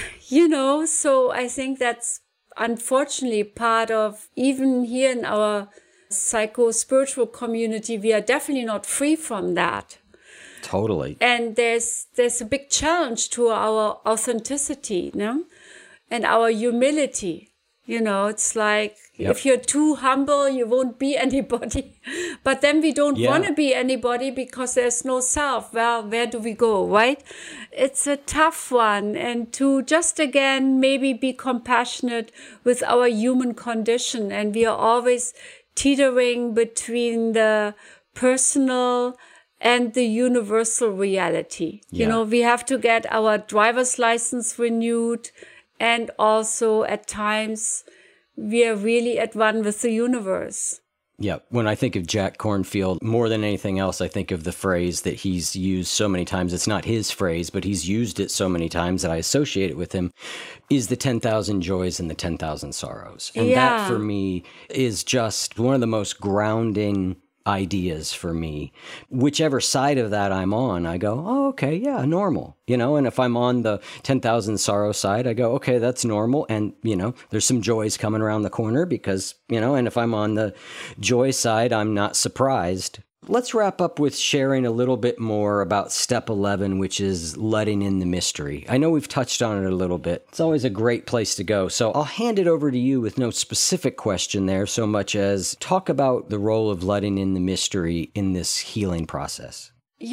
so I think that's unfortunately part of, even here in our psycho-spiritual community, we are definitely not free from that. Totally. And there's a big challenge to our authenticity, and our humility. It's like, if you're too humble, you won't be anybody. But then we don't want to be anybody because there's no self. Well, where do we go, right? It's a tough one. And to just, again, maybe be compassionate with our human condition. And we are always teetering between the personal and the universal reality. We have to get our driver's license renewed, and also at times we are really at one with the universe. Yeah. When I think of Jack Kornfield, more than anything else, I think of the phrase that he's used so many times. It's not his phrase, but he's used it so many times that I associate it with him, is the 10,000 joys and the 10,000 sorrows. And that for me is just one of the most grounding ideas for me. Whichever side of that I'm on, I go, oh, okay, yeah, normal, and if I'm on the 10,000 sorrow side, I go, okay, that's normal. And, there's some joys coming around the corner because, and if I'm on the joy side, I'm not surprised. Let's wrap up with sharing a little bit more about step 11, which is letting in the mystery. I know we've touched on it a little bit. It's always a great place to go. So I'll hand it over to you with no specific question there, so much as talk about the role of letting in the mystery in this healing process.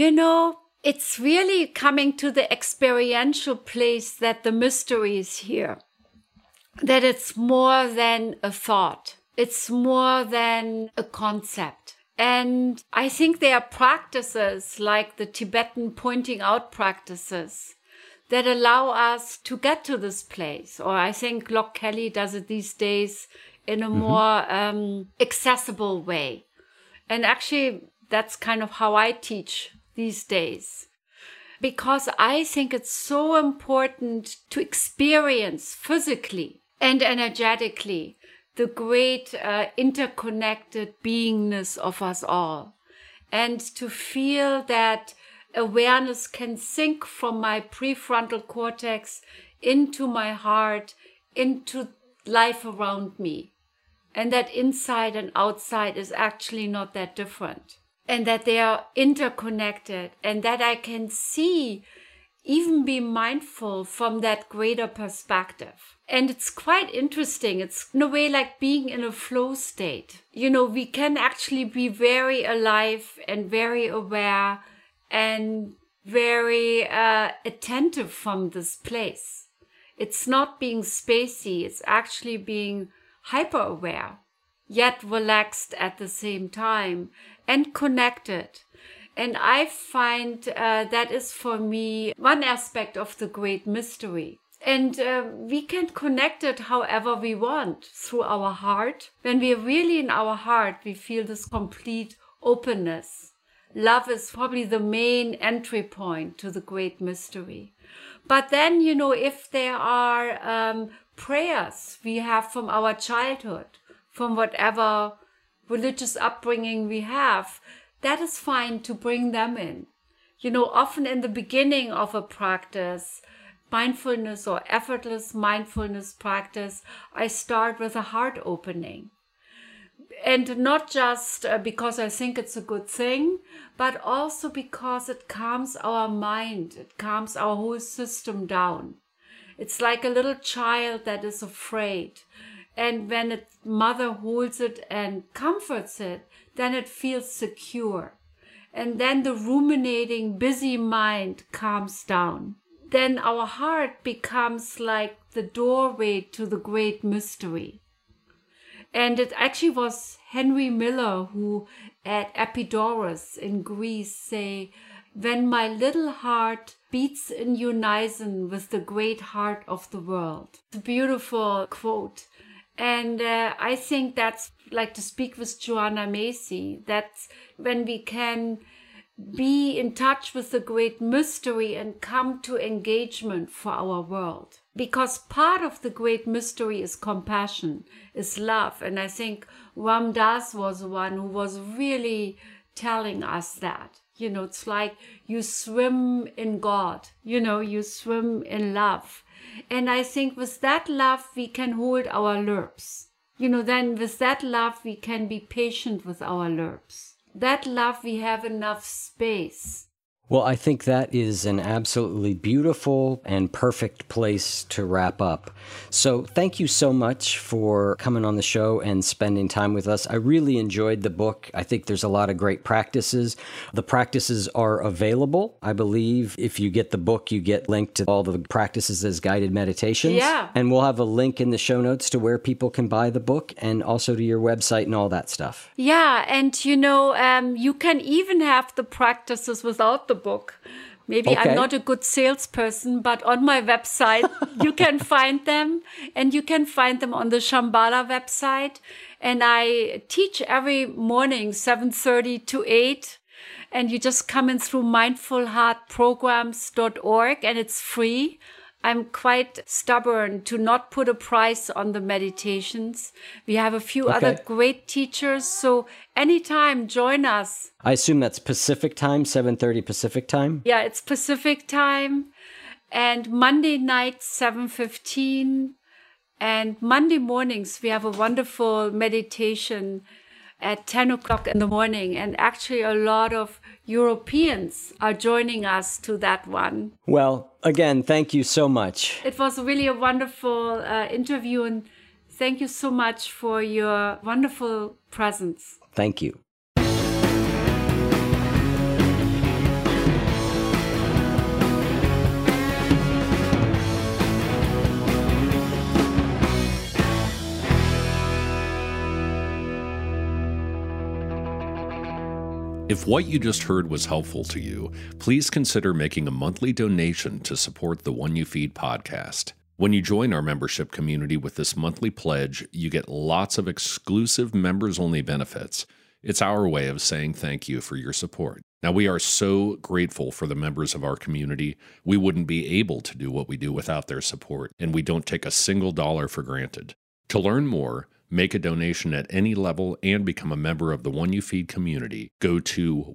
It's really coming to the experiential place that the mystery is here. That it's more than a thought. It's more than a concept. And I think there are practices like the Tibetan pointing out practices that allow us to get to this place. Or I think Locke Kelly does it these days in a more accessible way. And actually, that's kind of how I teach these days. Because I think it's so important to experience physically and energetically the great interconnected beingness of us all. And to feel that awareness can sink from my prefrontal cortex into my heart, into life around me. And that inside and outside is actually not that different. And that they are interconnected, and that I can see, even be mindful from that greater perspective. And it's quite interesting. It's in a way like being in a flow state. We can actually be very alive and very aware and very attentive from this place. It's not being spacey. It's actually being hyper aware, yet relaxed at the same time and connected. And I find that is for me one aspect of the great mystery. And we can connect it however we want, through our heart. When we are really in our heart, we feel this complete openness. Love is probably the main entry point to the great mystery. But then, if there are prayers we have from our childhood, from whatever religious upbringing we have, that is fine to bring them in. Often in the beginning of a practice, mindfulness or effortless mindfulness practice, I start with a heart opening. And not just because I think it's a good thing, but also because it calms our mind, it calms our whole system down. It's like a little child that is afraid. And when its mother holds it and comforts it, then it feels secure. And then the ruminating, busy mind calms down. Then our heart becomes like the doorway to the great mystery. And it actually was Henry Miller who at Epidaurus in Greece say, "When my little heart beats in unison with the great heart of the world." It's a beautiful quote. And I think that's like to speak with Joanna Macy. That's when we can be in touch with the great mystery and come to engagement for our world. Because part of the great mystery is compassion, is love. And I think Ram Dass was one who was really telling us that. It's like you swim in God, you swim in love. And I think with that love, we can hold our lerps. Then with that love, we can be patient with our lerps. That love, we have enough space. Well, I think that is an absolutely beautiful and perfect place to wrap up. So thank you so much for coming on the show and spending time with us. I really enjoyed the book. I think there's a lot of great practices. The practices are available. I believe if you get the book, you get linked to all the practices as guided meditations. Yeah. And we'll have a link in the show notes to where people can buy the book and also to your website and all that stuff. Yeah. And, you can even have the practices without the book. Maybe okay. I'm not a good salesperson, but on my website, you can find them, and you can find them on the Shambhala website. And I teach every morning, 7:30 to 8. And you just come in through mindfulheartprograms.org, and it's free. I'm quite stubborn to not put a price on the meditations. We have a few other great teachers, so anytime, join us. I assume that's Pacific time, 7:30 Pacific time? Yeah, it's Pacific time. And Monday night, 7:15. And Monday mornings, we have a wonderful meditation at 10 o'clock in the morning. And actually, a lot of Europeans are joining us to that one. Well, again, thank you so much. It was really a wonderful interview, and thank you so much for your wonderful presence. Thank you. If what you just heard was helpful to you, please consider making a monthly donation to support the One You Feed podcast. When you join our membership community with this monthly pledge, you get lots of exclusive members-only benefits. It's our way of saying thank you for your support. Now, we are so grateful for the members of our community. We wouldn't be able to do what we do without their support, and we don't take a single dollar for granted. To learn more, make a donation at any level, and become a member of the One You Feed community, go to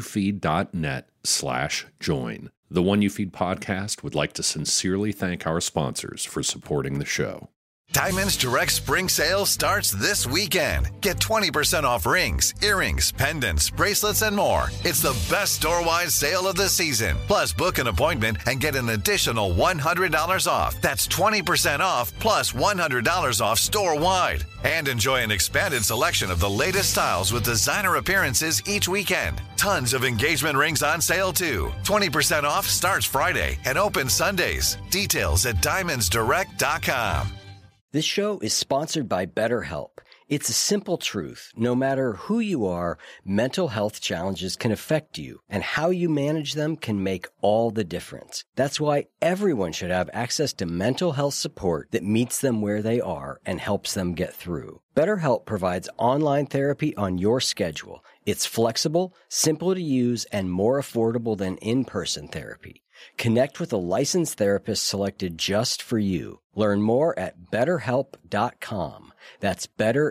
oneyoufeed.net/join. The One You Feed podcast would like to sincerely thank our sponsors for supporting the show. Diamonds Direct Spring Sale starts this weekend. Get 20% off rings, earrings, pendants, bracelets, and more. It's the best store-wide sale of the season. Plus, book an appointment and get an additional $100 off. That's 20% off plus $100 off store-wide. And enjoy an expanded selection of the latest styles with designer appearances each weekend. Tons of engagement rings on sale, too. 20% off starts Friday and opens Sundays. Details at diamondsdirect.com. This show is sponsored by BetterHelp. It's a simple truth. No matter who you are, mental health challenges can affect you, and how you manage them can make all the difference. That's why everyone should have access to mental health support that meets them where they are and helps them get through. BetterHelp provides online therapy on your schedule. It's flexible, simple to use, and more affordable than in-person therapy. Connect with a licensed therapist selected just for you. Learn more at BetterHelp.com. That's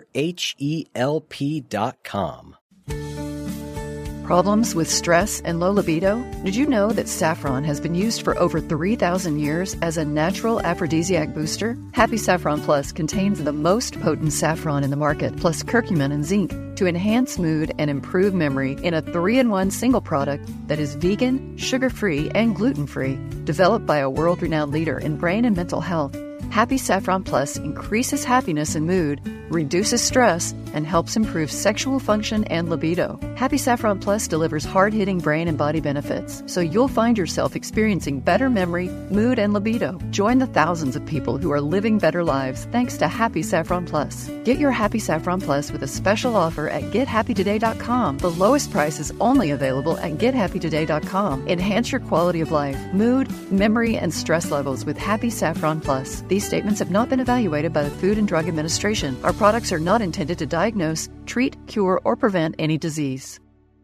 BetterHelp.com. Problems with stress and low libido? Did you know that saffron has been used for over 3,000 years as a natural aphrodisiac booster? Happy Saffron Plus contains the most potent saffron in the market, plus curcumin and zinc, to enhance mood and improve memory in a 3-in-1 single product that is vegan, sugar-free, and gluten-free. Developed by a world-renowned leader in brain and mental health, Happy Saffron Plus increases happiness and mood, reduces stress, and helps improve sexual function and libido. Happy Saffron Plus delivers hard-hitting brain and body benefits, so you'll find yourself experiencing better memory, mood, and libido. Join the thousands of people who are living better lives thanks to Happy Saffron Plus. Get your Happy Saffron Plus with a special offer at GetHappyToday.com. The lowest price is only available at GetHappyToday.com. Enhance your quality of life, mood, memory, and stress levels with Happy Saffron Plus. These statements have not been evaluated by the Food and Drug Administration. Our products are not intended to diagnose, treat, cure, or prevent any disease.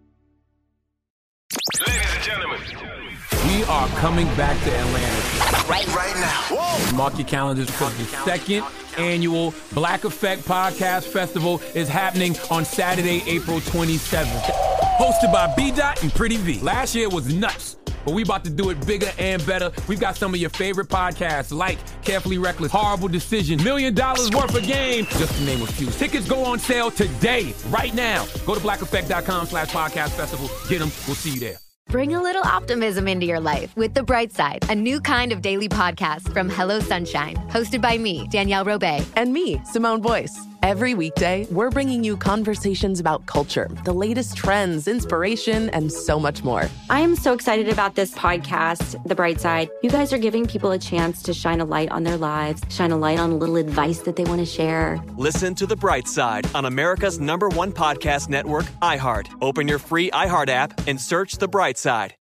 Ladies and gentlemen, we are coming back to Atlanta right now. Whoa. Mark your calendars because the second annual Black Effect Podcast Festival is happening on Saturday, April 27th. Hosted by B-Dot and Pretty V. Last year was nuts, but we about to do it bigger and better. We've got some of your favorite podcasts like Carefully Reckless, Horrible Decision, $1 Million Worth of Game, just to name a few. Tickets go on sale today, right now. Go to blackeffect.com/podcast festival. Get them. We'll see you there. Bring a little optimism into your life with The Bright Side, a new kind of daily podcast from Hello Sunshine, hosted by me, Danielle Robay. And me, Simone Boyce. Every weekday, we're bringing you conversations about culture, the latest trends, inspiration, and so much more. I am so excited about this podcast, The Bright Side. You guys are giving people a chance to shine a light on their lives, shine a light on a little advice that they want to share. Listen to The Bright Side on America's #1 podcast network, iHeart. Open your free iHeart app and search The Bright Side.